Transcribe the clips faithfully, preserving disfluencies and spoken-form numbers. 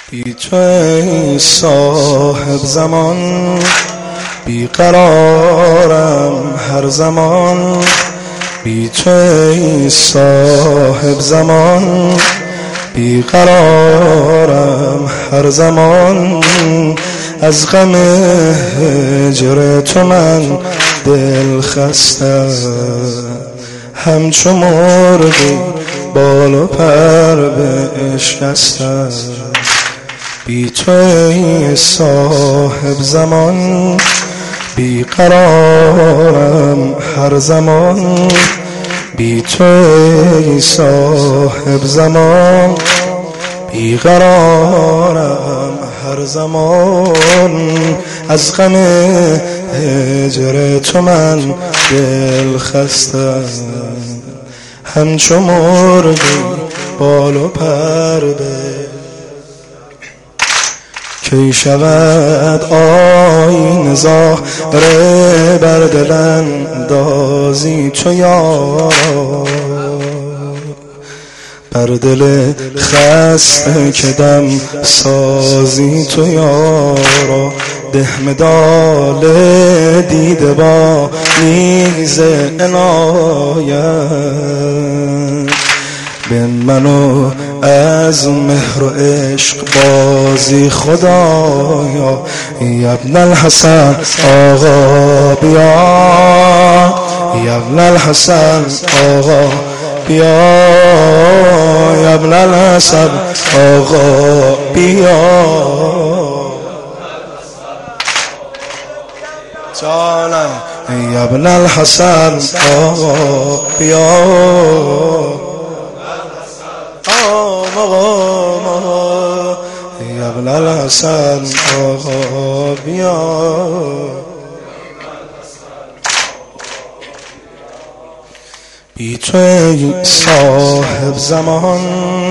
بی تو ای صاحب زمان بیقرارم هر زمان، بی تو ای صاحب زمان بیقرارم هر زمان. از غم هجر تو من دل خسته، همچو مرغی بال و پر بشکسته. بی تو ای صاحب زمان بیقرارم هر زمان، بی تو ای صاحب زمان بیقرارم هر زمان. از غم هجر تو من دل خسته، همچو مرغی بال و پر به کی شود آیین ظاهر بر دل اندازی تو یارا، بر دل خسته که دم سازی تو یارا. ده مدال دیده با نیز عنایت، بین منو از مهر و عشق بازی خدایا. یا ابن الحسن آقا بیا، یا ابن الحسن آقا بیا، یا ابن الحسن آقا بیا. جانم یا ابن الحسن آقا بیا، یا ابن الحسن آقا بیا. بی تو ای صاحب زمان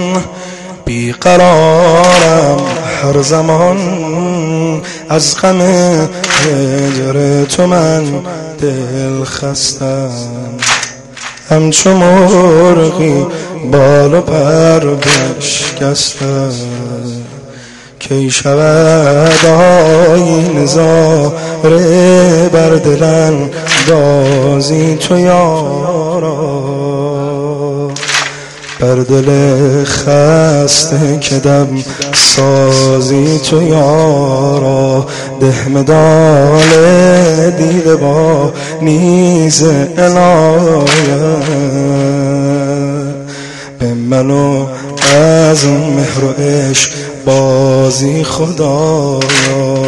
بیقرارم هر زمان، از غم هجر تو من دل خستم، همچو مرغی بال و پر بشکسته. کی شود آیین ظاهر بر دل اندازی تو یارا، بر دل خسته که دم سازی تو یارا. ده مدال دیده با نیز عنایت، به منو از مهر و عشق بازی خدایا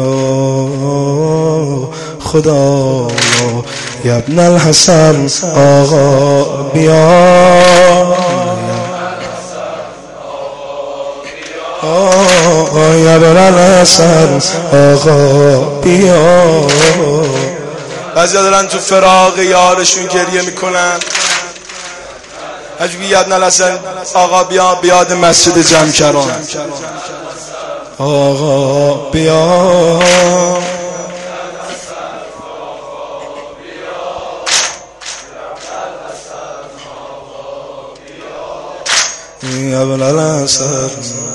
خدایا. یا ابن الحسن آقا بیا، یا ابن الحسن آقا بیا. بعضی دارن تو فراق یارشون گریه میکنن، حجبی یا ابن الحسن آقا بیا، بیاد مسجد جمکران آقا بیا. یا ابن الحسن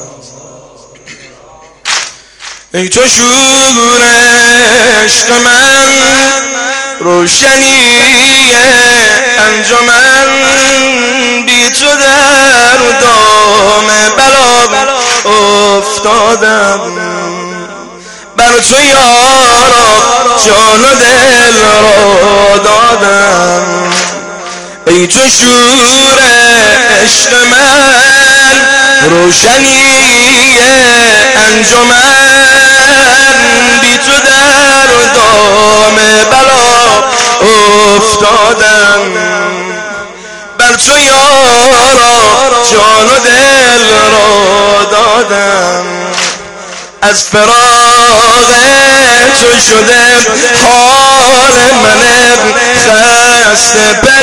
ای تو شور عشق من، روشنی انجمن، بی تو در دام بلا افتادم. بر تو یارا جان و دل را دادم. ای تو شور عشق من، روشنی انجمن، بی تو در دام بلا افتادم. بر تو یارا جان و دل را دادم. از فراق تو شده حال من خسته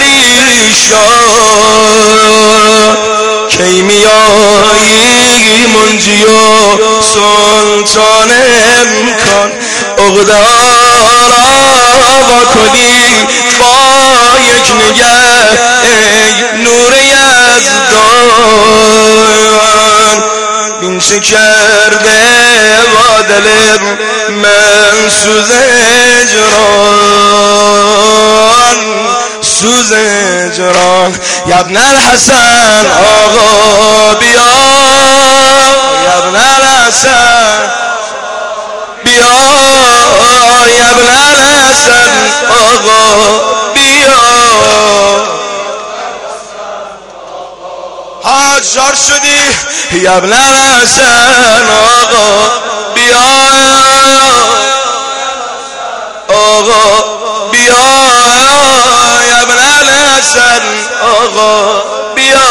پریشان. کی میایی منجی و سلطان امکان، عقده را با کنی با یک نگه ای نور یزدان. بین چه کرده با دل من سوز هجران سوز هجران یا ابن الحسن آقا بیا یا ابن الحسن بیا یا ابن الحسن آقا بیا حاجار شدی یا ابن الحسن آقا بیا آقا بیا یا ابن الحسن آقا بیا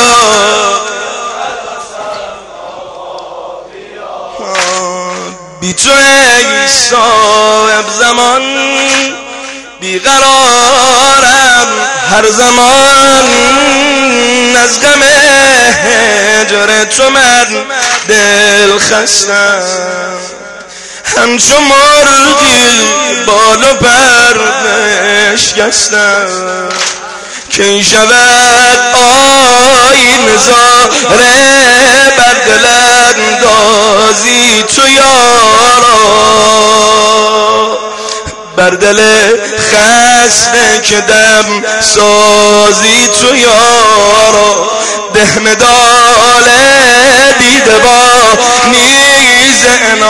بی تو ای صاحب زمان بیقرارم هر زمان از غم هجر تو من دل خستم همچو مرغی بال و پر بشکستم کی شود آیین نظاره بر دل اندازی تو یارا بر دل خسته که دم سازی تو یارا ده مدال دیده با نیز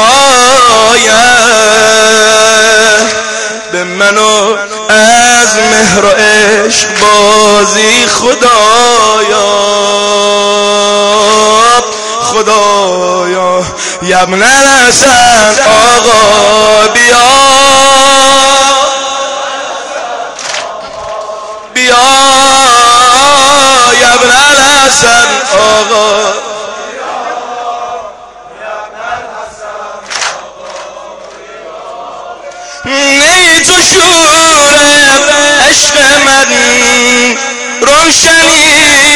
عنایت به منو از مهر و عشق بازی خدایا خدایا یا ابن الحسن آقا بیا بیا یا ابن الحسن آقا نی تو شور عشق من روشنی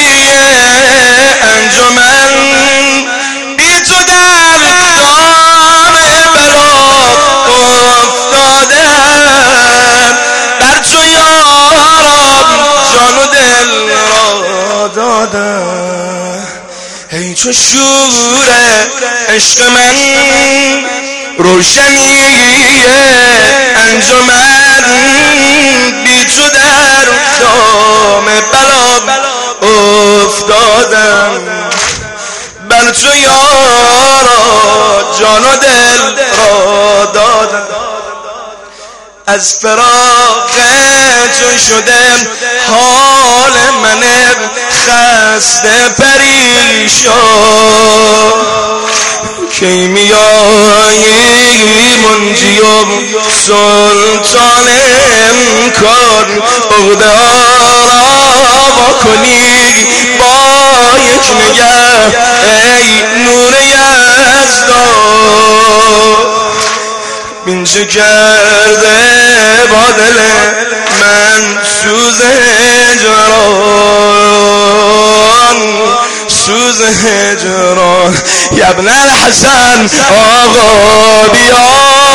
انجمن بی تو در دام بلا افتادم بر تو یارم جان و دل را دادم ای تو شور عشق من روشنی انجمن بی تو در دام بلا افتادم بر تو یارا جان و دل را دادم از فراق تو شدم حال من خسته پریشان کی میایی منجی و سلطان امکان عقده را کنی با یک نگه ای نور یزدان بین چه کرده با دل من سوز هجران سوز هجران یا ابن الحسن آقا بیا